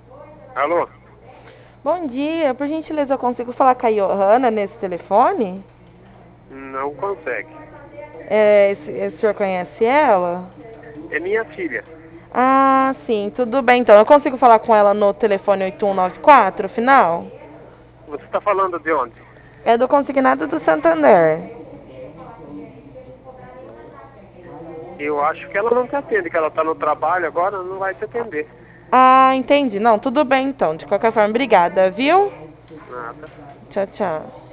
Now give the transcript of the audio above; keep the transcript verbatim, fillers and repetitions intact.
Alô? Bom dia, por gentileza, eu consigo falar com a Johanna nesse telefone? Não consegue. É, esse, esse senhor conhece ela? É minha filha. Ah, sim, tudo bem então. Eu consigo falar com ela no telefone oito um nove quatro, final? Você está falando de onde? É do Consignado do Santander. Eu acho que ela não te atende, que ela está no trabalho agora, não vai te atender. Ah, entendi. Não, tudo bem então. De qualquer forma, obrigada, viu? Nada. Tchau, tchau.